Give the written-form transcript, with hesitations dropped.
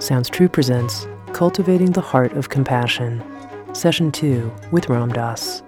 Sounds True presents Cultivating the Heart of Compassion, Session 2 with Ram Dass.